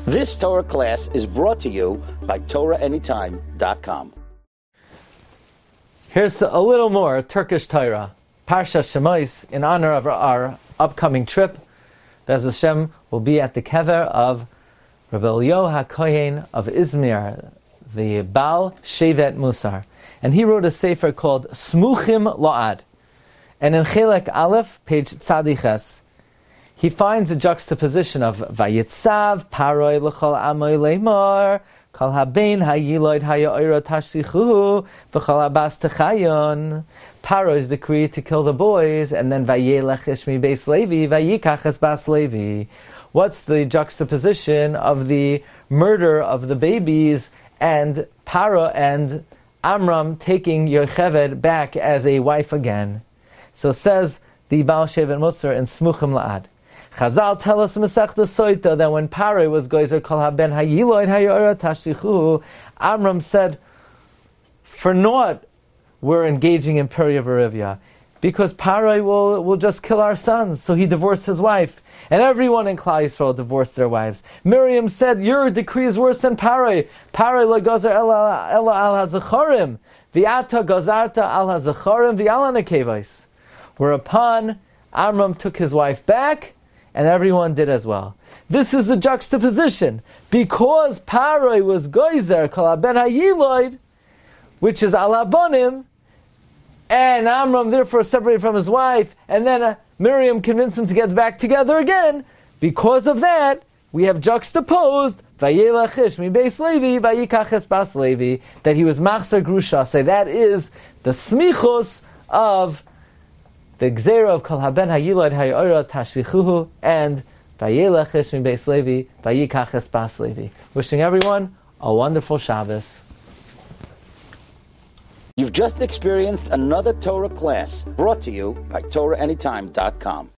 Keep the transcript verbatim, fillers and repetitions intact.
This Torah class is brought to you by Torah Anytime dot com. Here's a little more Turkish Torah, Parsha Shemais, in honor of our upcoming trip. Be'ez Hashem will be at the kever of Rabbi Eliyahu HaKohen of Izmir, the Baal Shevet Musar. And he wrote a sefer called Smuchim La'ad. And in Chelek Aleph, page Tzadiches, he finds a juxtaposition of Vayitzav, Paroi L'chol Amoy Leimor, Kal Habein Hayiloid Haya'ira Tashlichuhu, V'chol Abbas Techayon. Paro is decreed to kill the boys, and then Vayelech Ishmi Beis Levi, Vayikach Es Bas Levi. What's the juxtaposition of the murder of the babies and Paro and Amram taking Yocheved back as a wife again? So says the Baal Shevet Musar in Smuchim La'ad. Chazal tell us in Masechta Soita that when Paro was Goizer Kol Haben Hayiloid Hayora Tashlichu, Amram said, for naught we're engaging in Peri Verivya, because Paro will, will just kill our sons. So he divorced his wife. And everyone in Klal Yisrael divorced their wives. Miriam said, your decree is worse than Paro. Paro lo gozer ela al hazacharim. V'ata gozarta al hazacharim v'al hanekevos. Whereupon Amram took his wife back, and everyone did as well. This is the juxtaposition. Because Paro was gozer kol haben hayiloid, which is al habonim, and Amram therefore separated from his wife, and then uh, Miriam convinced him to get back together again. Because of that, we have juxtaposed Vayelech Ishmi Beis Levi, Vayikach Es Bas Levi, that he was Machzer Grusha. Say that is the smichos of the Gzera of Kol Haben Hayilad Hayora Tashlichuhu and Vayelech Ishmi Beis Levi, Vayikach Es Bas Levi. Wishing everyone a wonderful Shabbos. You've just experienced another Torah class brought to you by Torah Anytime dot com.